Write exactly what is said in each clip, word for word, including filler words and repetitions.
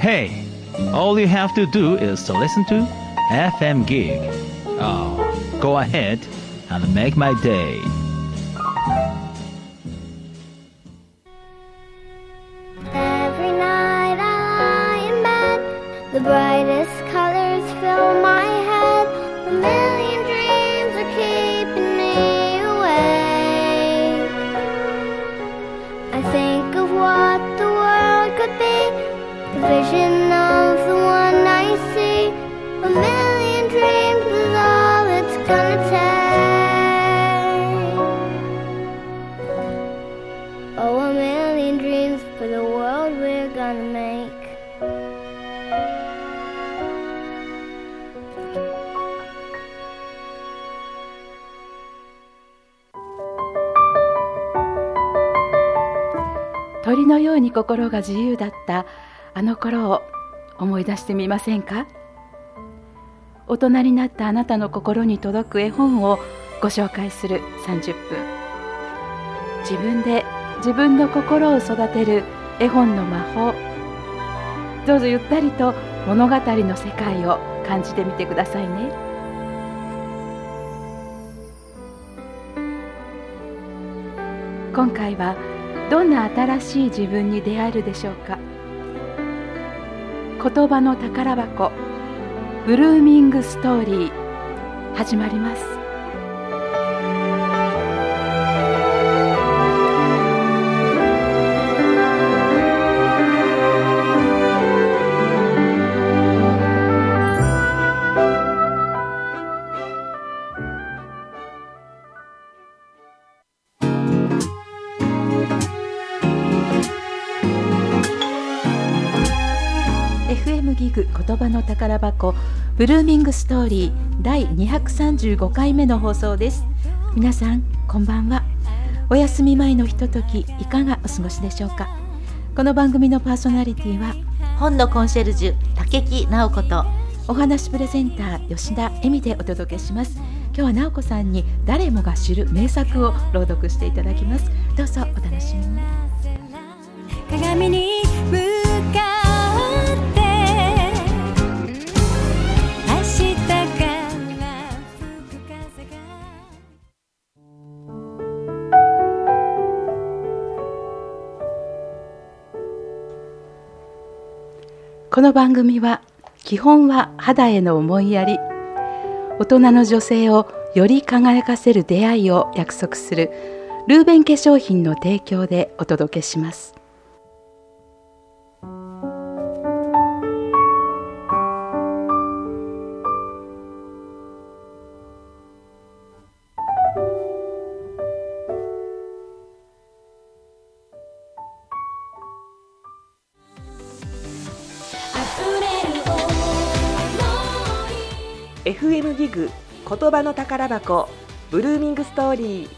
Hey, all you have to do is to listen to エフエム Gig. Oh, go ahead and make my day. Every night I lie in bed, the brightest colors fill my head. A million dreams are keeping me awake. I think of what the world could be, the vision of the one I see. A million dreams is all it's gonna take. Oh, a million dreams for the world we're gonna make. 鳥のように心が自由だったあの頃を思い出してみませんか？大人になったあなたの心に届く絵本をご紹介するさんじゅっぷん。自分で自分の心を育てる絵本の魔法。どうぞゆったりと物語の世界を感じてみてくださいね。今回はどんな新しい自分に出会えるでしょうか。言葉の宝箱ブルーミングストーリー始まります。エフエム ギグ言葉の宝箱ブルーミングストーリーだいにひゃくさんじゅうごかいめの放送です。皆さんこんばんは。お休み前のひとときいかがお過ごしでしょうか。この番組のパーソナリティは本のコンシェルジュ竹木直子とお話プレゼンター吉田恵美でお届けします。今日は直子さんに誰もが知る名作を朗読していただきます。どうぞお楽しみに。 鏡に向かって明日から吹く風がこの番組は基本は肌への思いやり、大人の女性をより輝かせる出会いを約束するルーベン化粧品の提供でお届けします。 エフエム ギグ言葉の宝箱ブルーミングストーリー。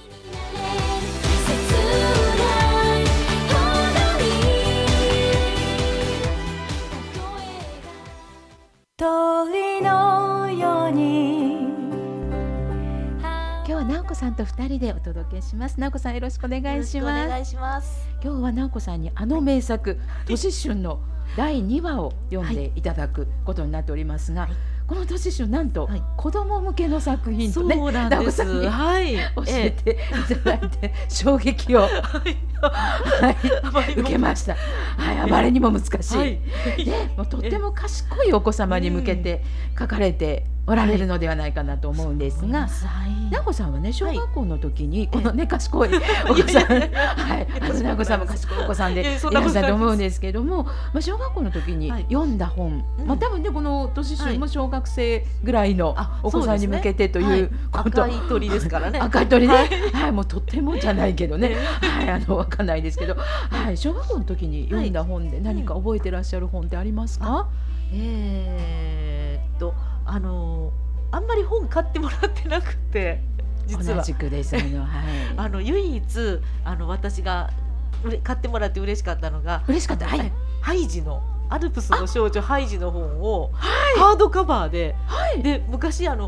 鳥のように。 今日は直子さんとふたりでお届けします。直子さんよろしくお願いします。 お願いします。 今日は直子さんにあの名作年春のだいにわを読んでいただくことになっておりますが、はい、この年春なんと子供向けの作品とね、 そうなんです。 直子さんに、はい、教えていただいて、ええ、衝撃を、はいはい、受けました。はい、あまりにも難しい、はい、でもうとっても賢いお子様に向けて書かれておられるのではないかなと思うんですが、直子さんはね小学校の時にこのね賢いお子さん、はい、あの直子さんも賢いお子さんでいらっしゃると思うんですけども、まあ小学校の時に読んだ本、まあ多分ねこの年春も小学生ぐらいのお子さんに向けてということ、 赤い鳥ですからね。 赤い鳥ね、はい、もうとってもじゃないけどね、はい、あのわかんないですけど、はい、小学校の時に読んだ本で何か覚えてらっしゃる本ってありますか？ えーっとあのあんまり本買ってもらってなくて、実は同じくですね、はい、 あの唯一あの私が買ってもらって嬉しかったのが嬉しかった、はい、 ハイジのアルプスの少女ハイジの本をハードカバーで、はい、で昔あの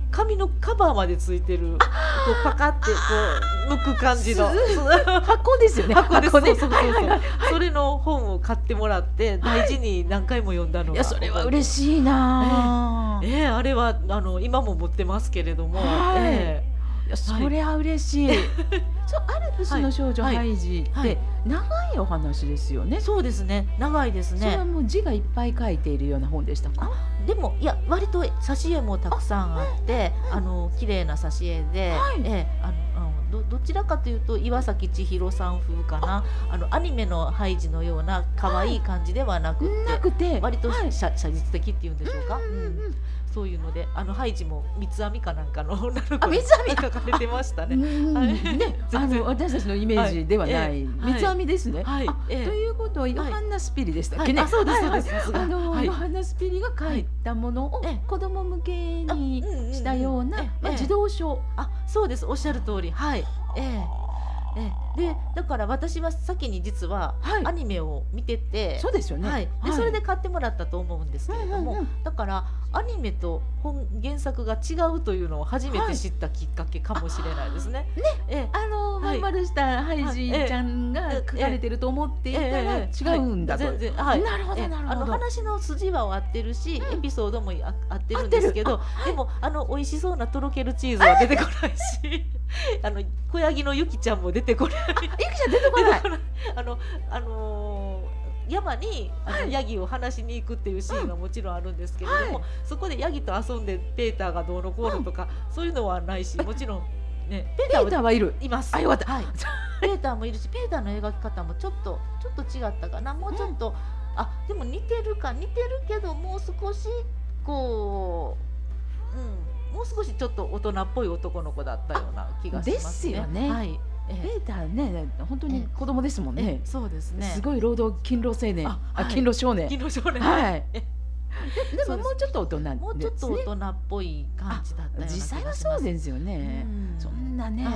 紙のカバーまでついてる、こうパカってこう剥く感じの箱ですよね。 箱です。 箱ね。 そうそうそうそう。それの本を買ってもらって大事に何回も読んだのが、 いやそれは嬉しいな。 えーえー、あれはあの今も持ってますけれども、 はい、 えーいやそれは嬉しい。そうアルプスの少女ハイジって長いお話ですよね。 そうですね、長いですね。 それはもう字がいっぱい書いているような本でしたか？ でもいや割と挿絵もたくさんあって、あ、あの綺麗な挿絵で、はい、えー、あのあの ど, どちらかというと岩崎千尋さん風かな、あのアニメのハイジのような可愛い感じではなくて、はい、 なくて割と、 はい、 写実的っていうんでしょうか。 うんうんうんうん、 そういうので、あのハイジも三つ編みかなんかの女の子に書かれてましたね。 ね、あの私たちのイメージではない、はい、三つ編みですね。 はい、 あ、 ええ、 ということはヨハンナ・スピリでしたっけね。 はい、あ、そうですそうです。 あの、 はい、 ヨハンナ・スピリが書いたものを子供向けにしたような、まあ、児童書。 あ、そうです。おっしゃる通り。はい。ええ。ええ、でだから私は先に実はアニメを見てて、はい、 そうですよね、 はい、でそれで買ってもらったと思うんですけれども、はい、だからアニメと本原作が違うというのを初めて知ったきっかけかもしれないですね。 ね、 ええ、 あのまん丸したハイジちゃんが書かれてると思っていたら違うんだと。 全然、はい、 なるほどなるほど。 あの話の筋は合ってるし、うん、エピソードも合ってるんですけど、でもあの美味しそうなとろけるチーズは出てこないし、あの小ヤギのゆきちゃんも出てこない。 ゆきちゃん出てこない。 あのあのー、山にあの、はい、ヤギを放しに行くっていうシーンがもちろんあるんですけれども、はい、そこでヤギと遊んでペーターがどうのこうのとか、うん、そういうのはないし、もちろんね、 ペーターはいる。 います。 あ、よかった。 はい、ペーターもいるし、ペーターの描き方もちょっとちょっと違ったかな。もうちょっと、うん、あ、でも似てるか似てるけどもう少しこう、うん、もう少しちょっと大人っぽい男の子だったような気がしますね。 ですよね。はい。ペーターね、本当に子供ですもんね。 そうですね。 すごい労働勤労青年、あ、あ、勤労少年。 勤労少年。 はい。で, でももうちょっと大人ですね。 もうちょっと大人っぽい感じだったような気がします。 実際はそうですよね。うん、そんなね、はい、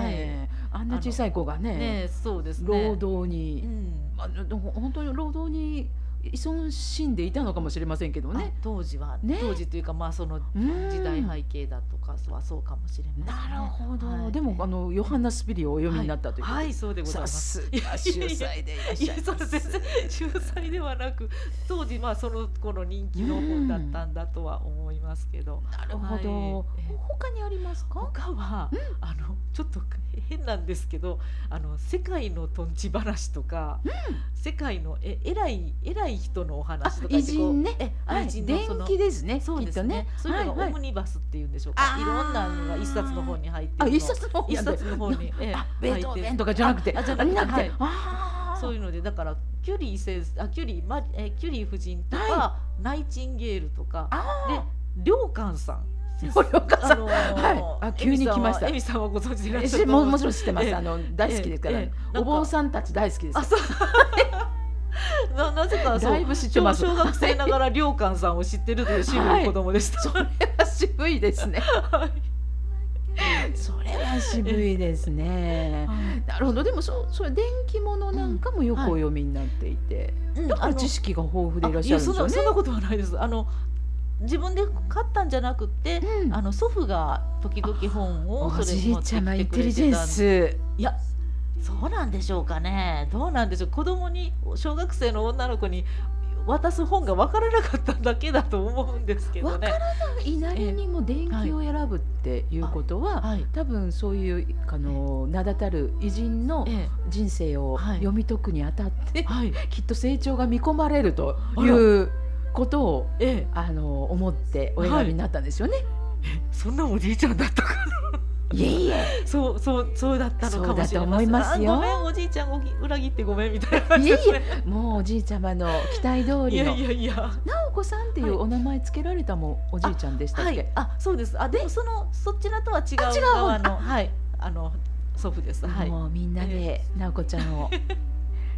あんな小さい子が ね, ね、そうですね、 労働に、うん、あの本当に労働に依存しんでいたのかもしれませんけどね。 当時は、ね、当時というか、まあその時代背景だとかはそうかもしれませんね。 なるほど。はい、でもあのヨハンナ・スピリをお読みになったということで、 はいはい、そうでございます。 さすが秀才でいらっしゃいます。 全然秀才ではなく、当時まあその頃人気の本だったんだとは思いますけど。 なるほど。はい、他にありますか？ 他は、うん、あのちょっと変なんですけど、あの世界のとんち話とか、うん、世界のえ偉い偉い人のお話とか、 偉人ね、 え、 はい、伝記ですね。 そうですね。そういうのがオムニバスっていうんでしょうか。はいはい、いろんなのが一冊の本に入ってるの。 あ、一冊の本一冊の本に、ええ、ベートーベンとかじゃなくて、 あ、じゃなくて、はい、 あ、 そういうので、だからキュリー先生、あ、キュリー、ま、えキュリー夫人とか、はい、ナイチンゲールとかで、良寛さん。 良寛さん、あのーはい、あ、急に来ました。 エミさんはご存知でいらっしゃる？ も, もちろん知ってます。あの大好きですから、お坊さんたち大好きです。 あ、そうな, なぜかそうだいぶ知ってます。 小学生ながら良寛さんを知ってるという渋い子供でした。 はい、それは渋いですね。はい、それは渋いですね。なるほど。でもそそれ電気物なんかもよくお読みになっていて、うん、はい、だから知識が豊富でいらっしゃるんですよね。いや、そんな、そんなことはないです。あの自分で買ったんじゃなくて、うん、あの祖父が時々本をそれおじいちゃまインテリジェンス。 いや、そうなんでしょうかね。どうなんでしょう。子供に、小学生の女の子に渡す本が分からなかっただけだと思うんですけどね。 分からないなりにも電気を選ぶっていうことは、はい、多分そういうあの名だたる偉人の人生を読み解くにあたって、はい、きっと成長が見込まれるということを、ええ、あの思ってお選びになったんですよね。はい、 え、そんなおじいちゃんだったかな。 いえいえ、 そうそうそうだったのかもしれません。 そうだと思いますよ。 ごめん、おじいちゃんを裏切ってごめんみたいな感じですね。いえいえ、もうおじいちゃまの期待通りの。いやいやいや。 直子さんっていうお名前つけられたもおじいちゃんでしたっけ？ はい、あ、そうです。あ、でもそのそちらとは違う側の、はい、あの祖父です。はい。 もうみんなで直子ちゃんを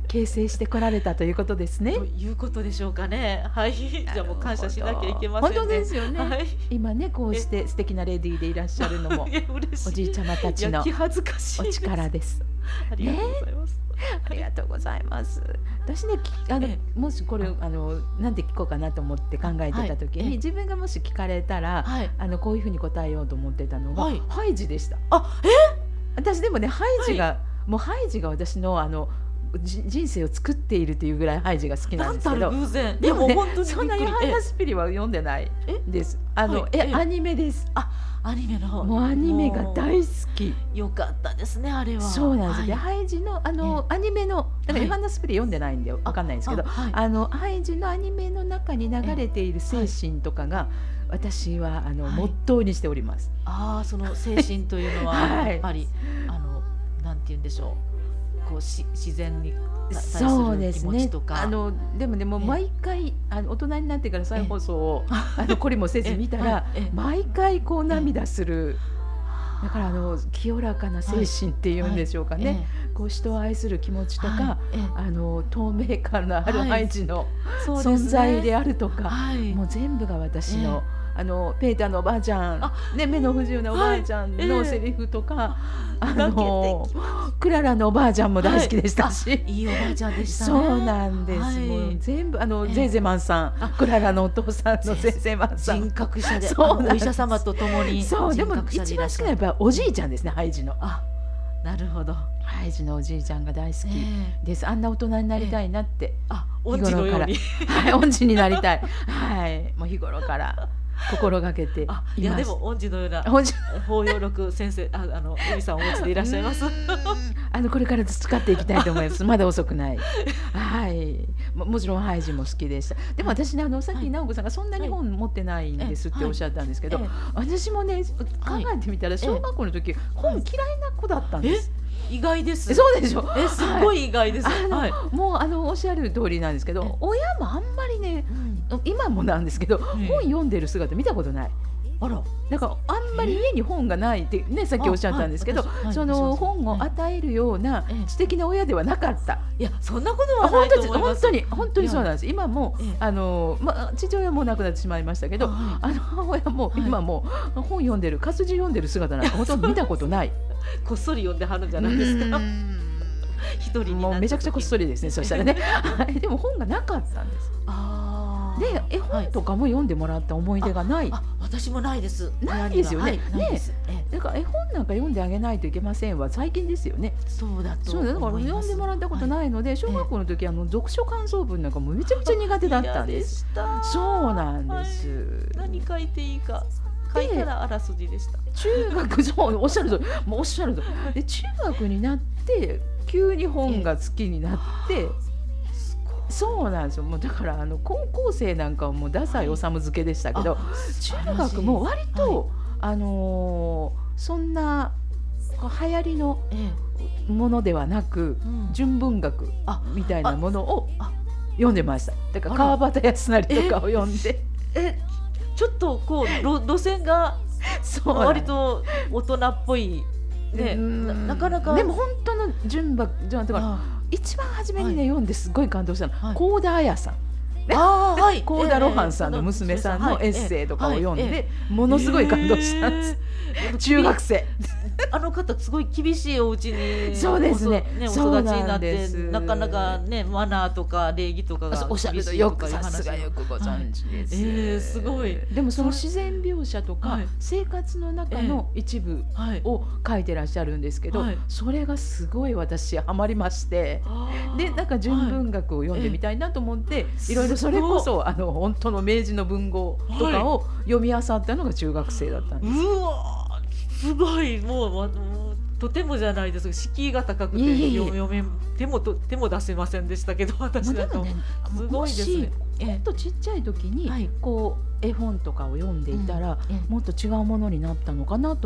形成してこられたということですね。 ということでしょうかね。はい。じゃあもう感謝しなきゃいけませんね。 本当ですよね。 はい、 今ねこうして素敵なレディーでいらっしゃるのもおじいちゃまたちの気恥ずかしいお力です。 ありがとうございます。 ありがとうございます。私ねあのもしこれあのなんて聞こうかなと思って考えてた時に、はい、自分がもし聞かれたら、はい、あのこういうふうに答えようと思ってたのが、はい、ハイジでした。 あ、え？ 私でもねハイジが、はい、もうハイジが私のあの人生を作っているというぐらいハイジが好きなんですけど、 偶然でもねそんなヨハンナ・スピリは読んでないです。あの、はい、えアニメです。 あ、アニメの方。 もうアニメが大好き。 よかったですねあれは。 そうなんです。はい、でハイジのあのアニメのだからヨハンナ・スピリ読んでないんでわかんないんですけど、あ、はい、あのハイジのアニメの中に流れている精神とかが私はあの、はい、モットーにしております。 ああ、その精神というのはやっぱり、はい、あのなんて言うんでしょう。こうし自然に対する気持ちとか、 ね、あのでもねもう毎回あの大人になってから再放送をあのこれもせず見たら毎回こう涙する。だからあの清らかな精神っていうんでしょうかね、はいはい、こう人を愛する気持ちとか、はい、あの透明感のあるハイジの存在であるとか、はい、もう全部が私の、あのペーターのおばあちゃん、ね、目の不自由なおばあちゃんのセリフとか、はい、あのクララのおばあちゃんも大好きでしたし、 はい、いいおばあちゃんでしたね。 そうなんです、はい、もう全部あの、えー、ゼーゼマンさん、クララのお父さんのゼーゼマンさん、 人格者でお医者様と共にそうでも一番好きなやっぱおじいちゃんですね、ハイジの。 あ、なるほど。 ハイジのおじいちゃんが大好きです、えー、あんな大人になりたいなって、えー、 あ、恩師のようにはい、恩師になりたいはい、もう日頃から心がけています。 いやでも恩師のような包容力先生、ああの海さんお持ちでいらっしゃいます。 あのこれから培っていきたいと思います。まだ遅くない。はい。も, もちろんハイジも好きでした。でも私ねあのさっき直子さんがそんなに本持ってないんですっておっしゃったんですけど、はいはい、私もね考えてみたら小学校の時、はい、本嫌いな子だったんです。 意外です。 そうでしょ。 え、すごい意外です。 はい、もうあのおっしゃる通りなんですけど、親もあんまりね、うん、今もなんですけど、うん、本読んでる姿見たことない。あら、だからあんまり家に本がないってね、さっきおっしゃったんですけど、はい、その本を与えるような知的な親ではなかった。 いや、そんなことはないと思います。 本当に本当にそうなんです。今もあの、ま、父親も亡くなってしまいましたけど、あの母親も今も本読んでる、活字読んでる姿なんかほとんど見たことない。 こっそり読んではるんじゃないですか。一人にもうめちゃくちゃこっそりですね。そしたらね、はい、でも本がなかったんです。あで絵本とかも読んでもらった思い出がない。 ああ、私もないです。 ないですよね。はい、 ないです。 ね、だから絵本なんか読んであげないといけませんは最近ですよね。 そうだと思います。そうだから読んでもらったことないので、はい、小学校の時あの読書感想文なんかもめちゃくちゃ苦手だったんです。そうなんです、はい。 何書いていいか。書いたらあらすじでした。 中学そうおっしゃるともうおっしゃるとで中学になって急に本が好きになって。そうなんですよ。もうだからあの高校生なんかはもう太宰治漬けでしたけど、はい、中学も割と、はい、あのー、そんな流行りのものではなく、ええ、純文学みたいなものを読んでました。だから川端康成とかを読んでええちょっとこう路線が割と大人っぽい、ね、な, なかなかでも本当の純文学だから一番初めにね、はい、読んですごい感動したの、はい、幸田彩さん、ね、 あ、はい、 幸田露伴さんの娘さんのエッセイとかを読んでものすごい感動したんです、えー、中学生あの方すごい厳しいお家にそうですね、 ね、お育ちになってなかなかねマナーとか礼儀とかがおっしゃるとよくさすがよくご存知です、はい、 えー、すごい。 でもその自然描写とか、はい、生活の中の一部を書いてらっしゃるんですけど、はい、それがすごい私ハマりまして、はい、でなんか純文学を読んでみたいなと思って、はい、いろいろそれこそあの本当の明治の文豪とかを読み漁ったのが中学生だったんです。 うわすごいもう、もうとてもじゃないです敷居が高くていい読め手もと手も出せませんでしたけど私だと、ね、すごいですね。 もっとちっちゃい時に、はい、こう絵本とかを読んでいたら、うん、もっと違うものになったのかなとも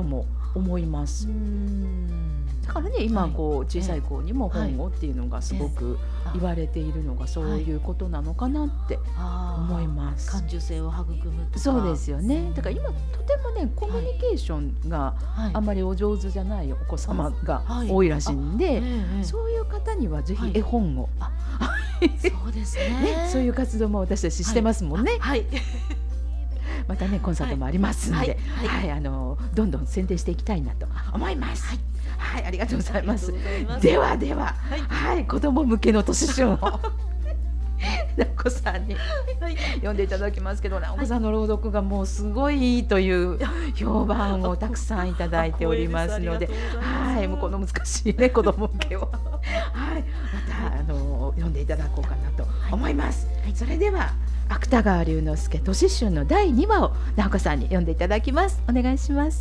思います。 うーんだからね今こうはい小さい子にも本をっていうのがすごく言われているのがそういうことなのかなって思います。 感受性を育むとか。 そうですよね。だから今とてもねコミュニケーションがはいあんまりお上手じゃないお子様がはい多いらしいんで、 ええそういう方にはぜひ絵本を、 そうですねね、そういう活動も私たちしてますもんね。 はいまたねコンサートもありますんで、 はいははいいあのどんどん宣伝していきたいなと思います。はい、はい、ありがとうございます。 ありがとうございますではでは、 はいはい、子供向けの都市春を直子さんにはい読んでいただきますけど、直子さんの朗読がもうすごいいいという評判をたくさんいただいておりますので、はい、もうこの難しいね子供向けを、はい、またあの読んでいただこうかなと思います。それでは芥川龍之介都市春のだいにわを直子さんに読んでいただきます。お願いします。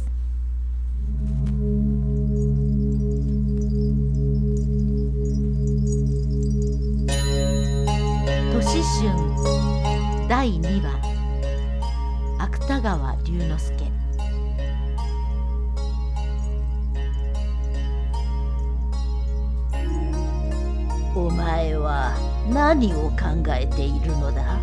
都市春だいにわ芥川龍之介。お前は何を考えているのだ。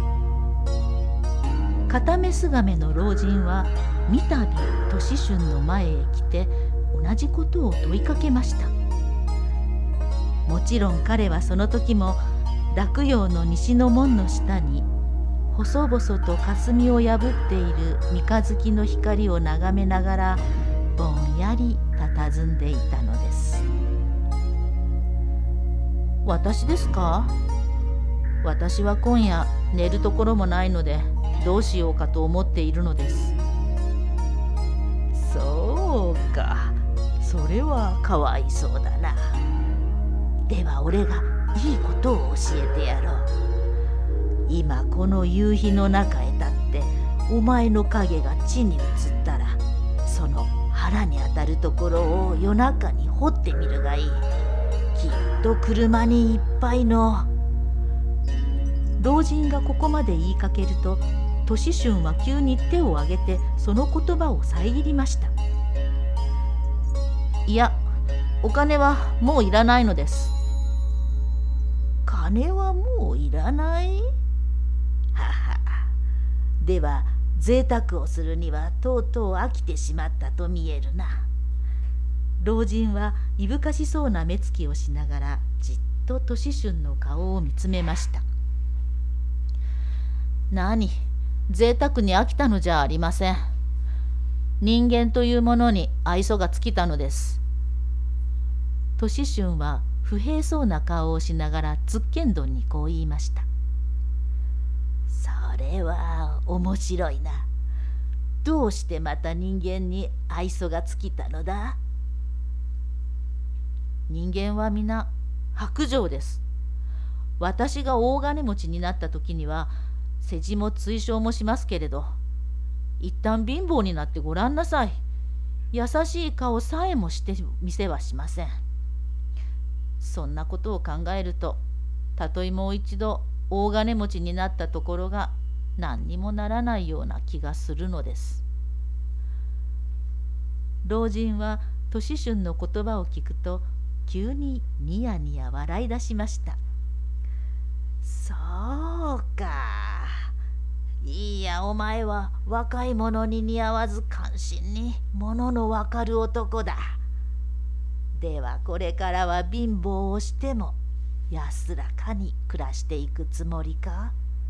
片目すがめの老人はみたび都市春の前へ来て同じことを問いかけました。もちろん彼はその時も洛陽の西の門の下に細々と霞を破っている三日月の光を眺めながらぼんやり佇んでいたのです。私ですか？私は今夜寝るところもないのでどうしようかと思っているのです。そうか、それはかわいそうだな。では俺がいいことを教えてやろう。今この夕日の中へ立ってお前の影が地に映ったら、その腹に当たるところを夜中に掘ってみるがいい。きっと車にいっぱいの。老人がここまで言いかけると、都市春は急に手を挙げてその言葉を遮りました。いや、お金はもういらないのです。金はもういらない？はは。では贅沢をするにはとうとう飽きてしまったと見えるな。老人はいぶかしそうな目つきをしながらじっと都市春の顔を見つめました。何、贅沢に飽きたのじゃありません。人間というものに愛想が尽きたのです。都市春は不平そうな顔をしながらつっけんどんにこう言いました。それは面白いな。どうしてまた人間に愛想が尽きたのだ？人間は皆薄情です。私が大金持ちになった時には世辞も追奨もしますけれど、一旦貧乏になってごらんなさい。優しい顔さえもしてみせはしません。そんなことを考えると、たとえもう一度大金持ちになったところが何にもならないような気がするのです。老人は都市春の言葉を聞くと急にニヤニヤ笑い出しました。そうか。いいや、お前は若い者に似合わず感心に物のわかる男だ。ではこれからは貧乏をしても安らかに暮らしていくつもりか？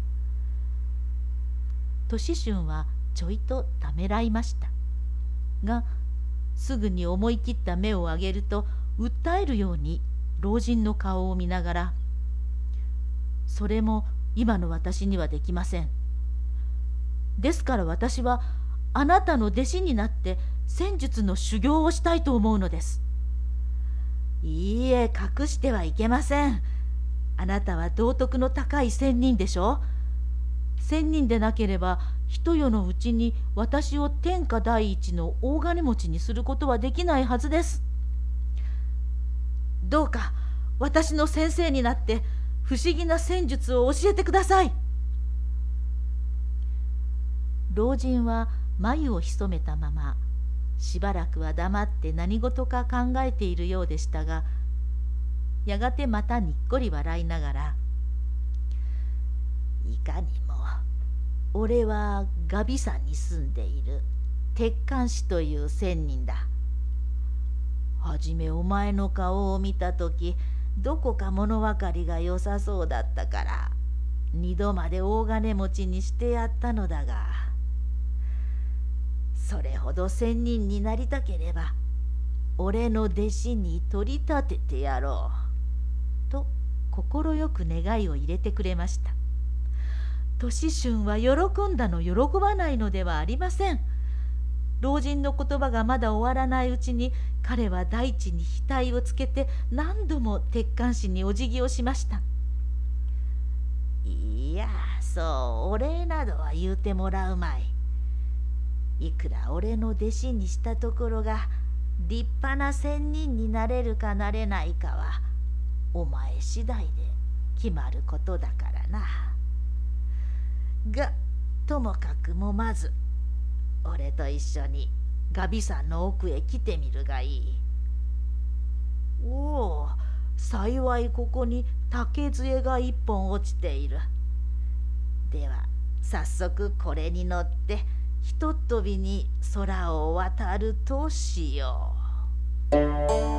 都市春はちょいとためらいましたが、すぐに思い切った目を上げると訴えるように老人の顔を見ながら、それも今の私にはできません。ですから私はあなたの弟子になって戦術の修行をしたいと思うのです。いいえ、隠してはいけません。あなたは道徳の高い仙人でしょ。仙人でなければ一夜のうちに私を天下第一の大金持ちにすることはできないはずです。どうか私の先生になって不思議な戦術を教えてください。老人は眉を潜めたまましばらくは黙って何事か考えているようでしたが、やがてまたにっこり笑いながら、いかにも俺はガビ山に住んでいる鉄管師という仙人だ。はじめお前の顔を見たとき、どこか物分かりが良さそうだったから二度まで大金持ちにしてやったのだが、それほど仙人になりたければ俺の弟子に取り立ててやろうと快く願いを入れてくれました。年春は喜んだの喜ばないのではありません。老人の言葉がまだ終わらないうちに、彼は大地に額をつけて何度も鉄管師にお辞儀をしました。いや、そうお礼などは言うてもらうまい。いくら俺の弟子にしたところが立派な仙人になれるかなれないかはお前次第で決まることだからな。がともかくもまず俺と一緒にガビ山の奥へ来てみるがいい。おお、幸いここに竹杖が一本落ちている。では早速これに乗ってひとっ飛びに空を渡るとしよう。鉄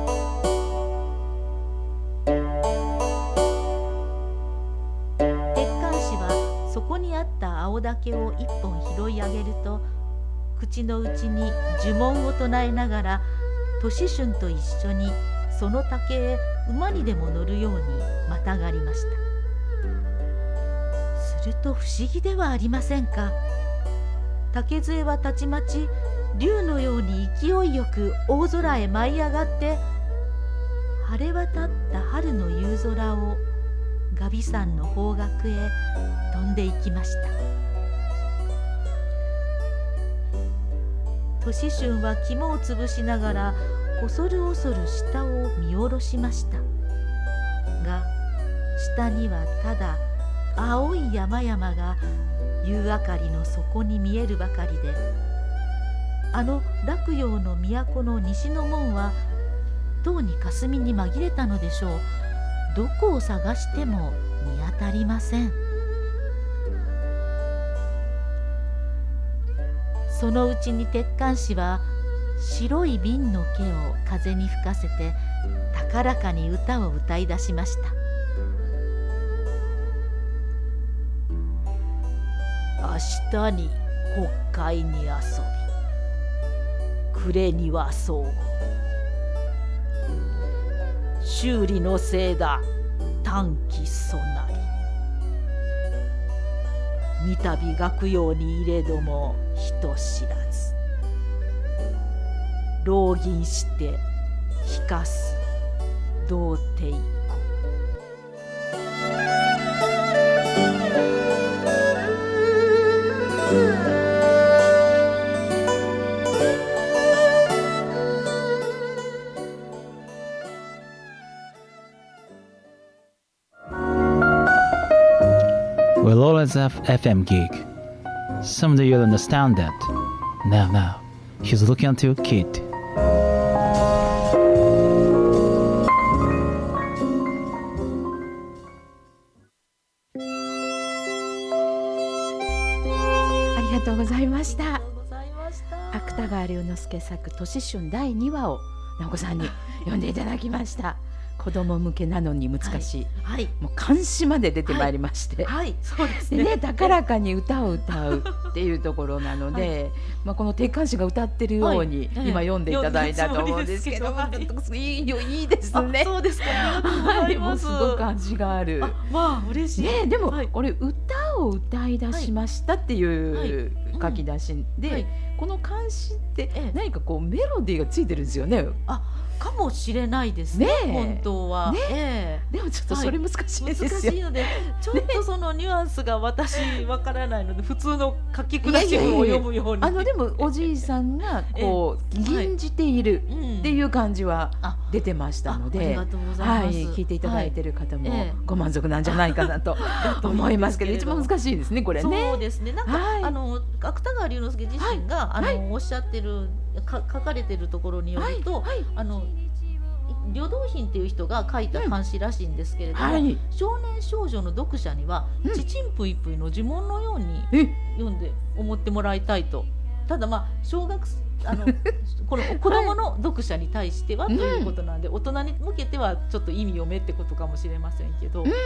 管師はそこにあった青竹を一本拾い上げると、口の内に呪文を唱えながら年春と一緒にその竹へ馬にでも乗るようにまたがりました。すると不思議ではありませんか。竹杖はたちまち竜のように勢いよく大空へ舞い上がって、晴れ渡った春の夕空をガビ山の方角へ飛んでいきました。年春は肝をつぶしながら恐る恐る下を見下ろしました。が下にはただ青い山々が夕明かりの底に見えるばかりで、あの洛陽の都の西の門はとうに霞に紛れたのでしょう。どこを探しても見当たりません。そのうちに鉄管師は白い瓶の毛を風に吹かせて高らかに歌を歌い出しました。明日に北海に遊び、暮れには相互、修理のせいだ短期そなり、三度学用に入れども人知らず、浪銀して引かす童貞子。 We'll always have F M gig. Someday you'll understand that. Now, now, he's looking at you, kid. ありがとうございました。 ありがとうございました。 芥川龍之介作年春だいにわを直子さんに読んでいただきました。子供向けなのに難しい、 はいはい、 もう漢詩まで出てまいりまして、 はい、はい、そうですね。 でね、高らかに歌を歌うっていうところなので、はい、まあ、この鉄管師が歌ってるように、はい、今読んでいただいたと思うんですけど、はい、いいよ、いいですね。 そうですか、ありがとうございます。 はい、もうすごく味がある。 あ、まあ嬉しい、 ね、でも、 はい、 これ歌を歌い出しましたっていう書き出しで、 はい、 この漢詩って何かこうメロディーがついてるんですよね。 あ、かもしれないですね、ね、本当は、ね、えー、でもちょっとそれ難しいですよ、 はい、難しいのでちょっとそのニュアンスが私わからないので、普通の書き下し文を読むように、 あのでもおじいさんがこう吟じているっていう感じは出てましたので、 ありがとうございます、 はい、聞いていただいている方もご満足なんじゃないかなと思いますけど、一番難しいですね、これね。 そうですね、なんか、はい、あの芥川龍之介自身が、はい、あの、はい、おっしゃってるか書かれてるところによると、はいはい、あの呂洞賓っていう人が書いた漢詩らしいんですけれども、うんはい、少年少女の読者には、うん、ちちんぷいぷいの呪文のように読んで思ってもらいたいと。ただまあ小学あのこの子供の読者に対してはということなんで、はい、大人に向けてはちょっと意味読めってことかもしれませんけど、うんうん、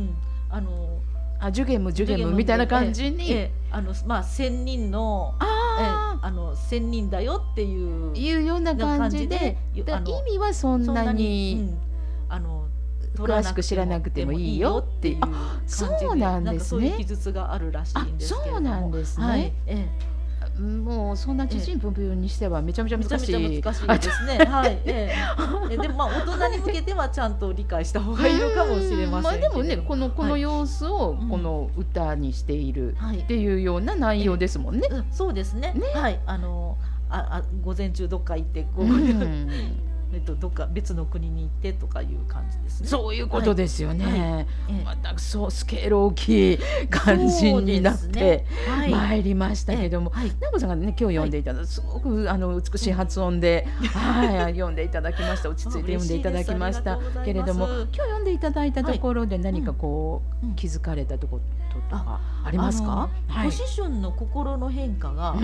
あのあジュゲムジュゲムみたいな感じに、ええあのまあ、千人のああの千人だよっていういうような感じで、意味はそんなに、うん、 あの詳しく知らなくてもいいよっていう感じで、 そうなんですね。なんかそういう記述があるらしいんですけれども、 そうなんですね。はい、ええもうそんなちちんぷんぷんにしてはめちゃめちゃ難しい。 めちゃめちゃ難しいですね。はい。ええ、でもまあ大人に向けてはちゃんと理解した方がいいのかもしれませんけれども。まあでもねこのこの様子をこの歌にしているっていうような内容ですもんね。 はい、そうですね。ねはい。あのああ午前中どっか行って午後で、うんえっと、どっか別の国に行ってとかいう感じですね。 そういうことですよね。はいはい、またそうスケール大きい感じになってまいりましたけども、はい、なこさんがね今日読んでいただいたすごくあの美しい発音で、はい、読んでいただきました。落ち着いて読んでいただきましたけれども、今日読んでいただいたところで何かこう、はいうん、気づかれたところとかありますか？ 年春の心の変化が、うん、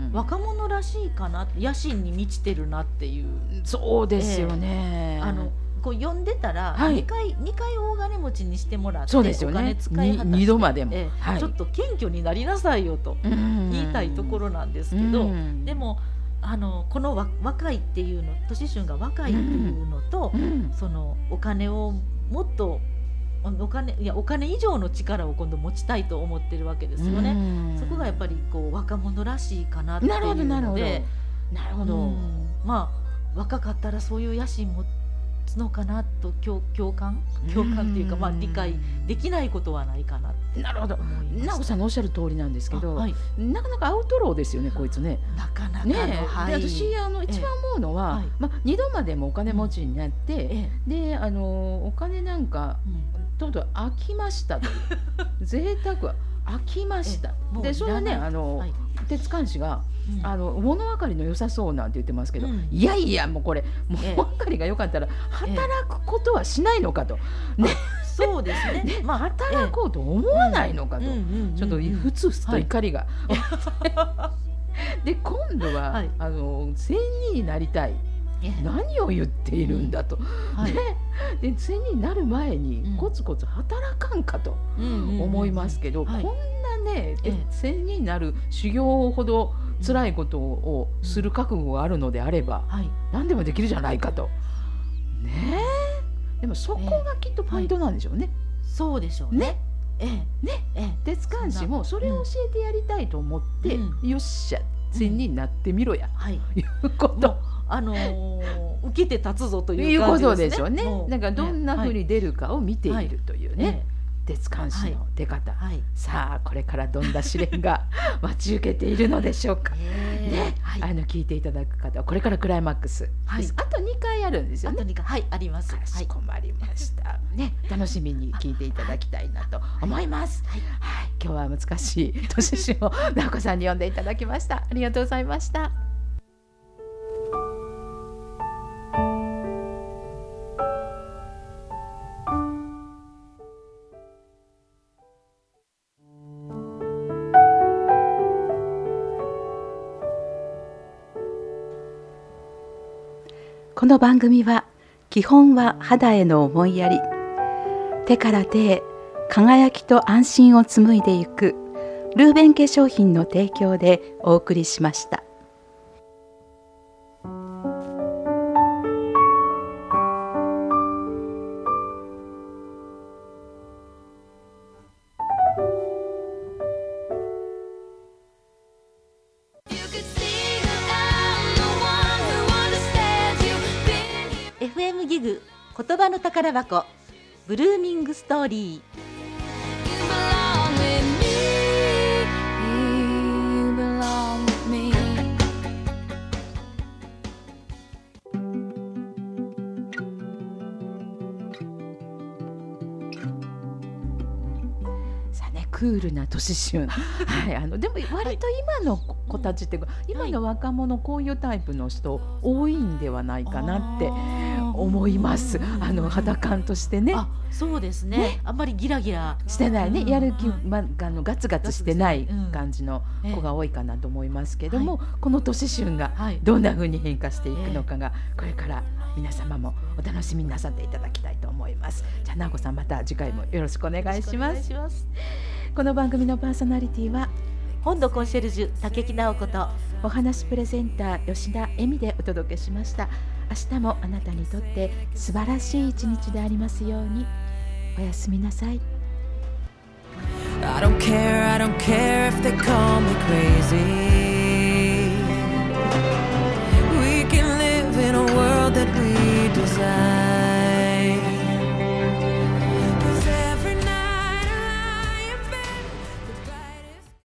若者らしいかな、野心に満ちてるなっていう。 そうですよね。 えー、あのこう読んでたら、はい、にかいにかい大金持ちにしてもらって、 そうですよね、 お金使い果たしてにどまでも、 えーはい、ちょっと謙虚になりなさいよと言いたいところなんですけど、でもあのこのわ若いっていうの、年春が若いっていうのと、そのお金をもっとお金いやお金以上の力を今度持ちたいと思ってるわけですよね。そこがやっぱりこう若者らしいかなっていうので、 なるほどなるほど、 まあ若かったらそういう野心持つのかなと共共感共感っていうか、まあ理解できないことはないかなって思いました。 なるほど。なおさんのおっしゃる通りなんですけど、はい、なかなかアウトローですよねこいつね。 なかなかの、 ねはい、 で私あの一番思うのは、ええまあ、にどまでもお金持ちになって、ええ、であのお金なんか、うんとうとう飽きましたという贅沢は飽きました。でそれはねあの、はい、鉄管師が、うん、あの物分かりの良さそうなんて言ってますけど、うん、いやいやもうこれ物分かりが良かったら働くことはしないのかと、 ええ、ねそうですねね、まあ、働こうと思わないのかと、ちょっとふつふつと怒りが、はい、で今度は、はい、あの仙人になりたい、何を言っているんだと、うんはい、で仙人になる前にコツコツ働かんかと思いますけど、こんなね仙人になる修行ほど辛いことをする覚悟があるのであれば、うんはい、何でもできるじゃないかとねえ。でもそこがきっとポイントなんでしょうね。はい、 そうでしょうね。 ね、ええねええ、鉄管師もそれを教えてやりたいと思って、うん、よっしゃ仙人になってみろや、うんはい、いうこと。 あのー、受けて立つぞという感じですね。いうことでしょうね。なんかどんな風に出るかを見ているというね、はいはい、鉄管師の出方、はい、さあこれからどんな試練が待ち受けているのでしょうか、ねはい、あの聞いていただく方はこれからクライマックス、はい、あとにかいあるんですよね。 あとにかい、はい、あります。 かしこまりました、ね、楽しみに聞いていただきたいなと思います、はいはい、今日は難しい年春を直子さんに読んでいただきました。ありがとうございました。この番組は基本は肌への思いやり、手から手へ輝きと安心を紡いでいくルーベン化粧品の提供でお送りしました。 エフエム ギグ言葉の宝箱ブルーミングストーリー。 さあね、 クールな年春、はい、あのでも割と今の子たちって、はい、今の若者こういうタイプの人多いんではないかなって思います。あの肌感としてね。 あ、そうですね。ね、あんまりギラギラしてないね、うん、やる気、ま、あのガツガツしてない感じの子が多いかなと思いますけども、うんええ、この年春がどんな風に変化していくのかがこれから皆様もお楽しみになさっていただきたいと思います。じゃあ直子さん、また次回もよろしくお願いします。この番組のパーソナリティは本土コンシェルジュ竹木直子とお話プレゼンター吉田恵美でお届けしました。明日もあなたにとって素晴らしい一日でありますように。おやすみなさい。 I don't care, I don't care if they call me crazy. We can live in a world that we desire.